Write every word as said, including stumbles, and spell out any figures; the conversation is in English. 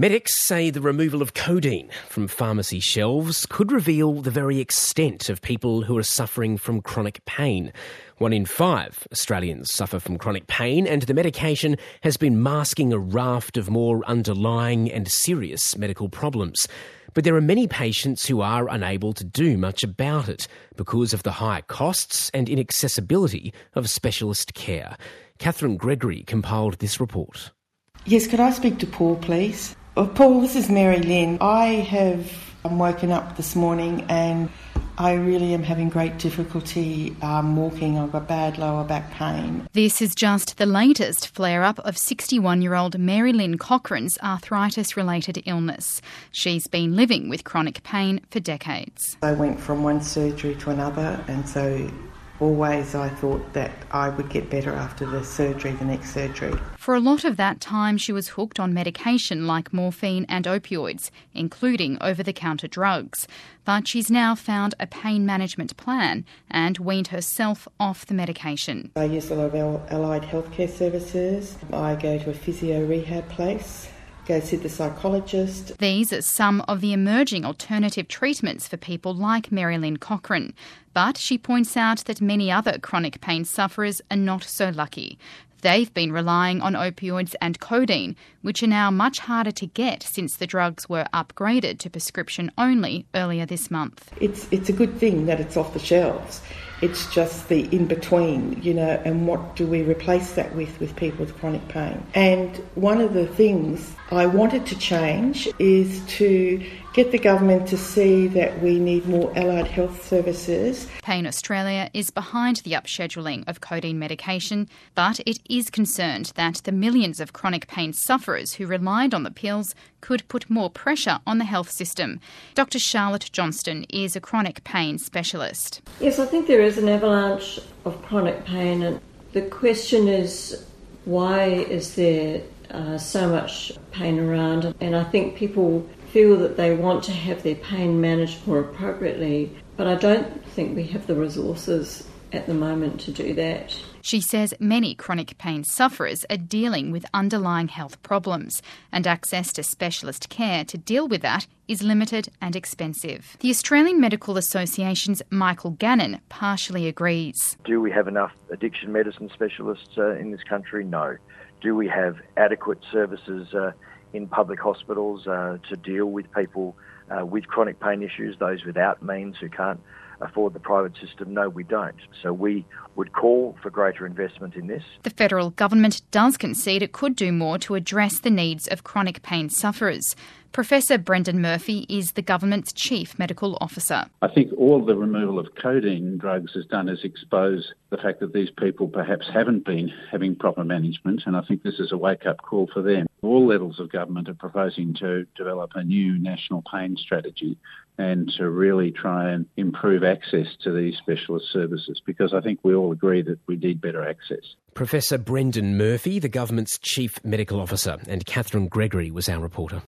Medics say the removal of codeine from pharmacy shelves could reveal the very extent of people who are suffering from chronic pain. One in five Australians suffer from chronic pain, and the medication has been masking a raft of more underlying and serious medical problems. But there are many patients who are unable to do much about it because of the high costs and inaccessibility of specialist care. Catherine Gregory compiled this report. Yes, could I speak to Paul, please? Oh, Paul, this is Mary Lynn. I have I'm woken up this morning and I really am having great difficulty um, walking. I've got bad lower back pain. This is just the latest flare-up of sixty-one-year-old Mary Lynn Cochrane's arthritis-related illness. She's been living with chronic pain for decades. I went from one surgery to another, and so always I thought that I would get better after the surgery, the next surgery. For a lot of that time, she was hooked on medication like morphine and opioids, including over-the-counter drugs. But she's now found a pain management plan and weaned herself off the medication. I use a lot of allied healthcare services. I go to a physio rehab place. Go see the psychologist. These are some of the emerging alternative treatments for people like Mary Lynn Cochrane. But she points out that many other chronic pain sufferers are not so lucky. They've been relying on opioids and codeine, which are now much harder to get since the drugs were upgraded to prescription only earlier this month. It's it's a good thing that it's off the shelves. It's just the in-between, you know, and what do we replace that with, with people with chronic pain? And one of the things I wanted to change is to get the government to see that we need more allied health services. Pain Australia is behind the upscheduling of codeine medication, but it is concerned that the millions of chronic pain sufferers who relied on the pills could put more pressure on the health system. Doctor Charlotte Johnston is a chronic pain specialist. Yes, I think there is an avalanche of chronic pain, and the question is, why is there uh, so much pain around? And I think people feel that they want to have their pain managed more appropriately, but I don't think we have the resources at the moment to do that. She says many chronic pain sufferers are dealing with underlying health problems, and access to specialist care to deal with that is limited and expensive. The Australian Medical Association's Michael Gannon partially agrees. Do we have enough addiction medicine specialists uh, in this country? No. Do we have adequate services uh, in public hospitals uh, to deal with people uh, with chronic pain issues, those without means who can't afford the private system? No, we don't. So we would call for greater investment in this. The federal government does concede it could do more to address the needs of chronic pain sufferers. Professor Brendan Murphy is the government's chief medical officer. I think all the removal of codeine drugs has done is expose the fact that these people perhaps haven't been having proper management, and I think this is a wake-up call for them. All levels of government are proposing to develop a new national pain strategy and to really try and improve access to these specialist services, because I think we all agree that we need better access. Professor Brendan Murphy, the government's chief medical officer, and Catherine Gregory was our reporter.